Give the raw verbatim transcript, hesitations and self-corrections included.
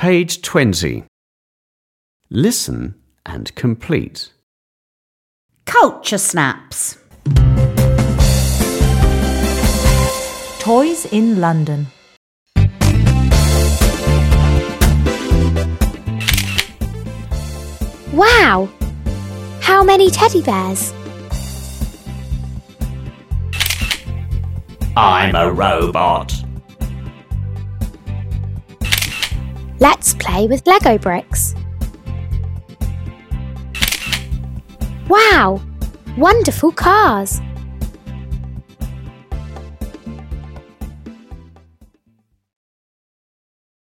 Page twenty. Listen and complete. Culture snaps. Toys in London. Wow! How many teddy bears? I'm a robot. Let's play with Lego bricks. Wow! Wonderful cars!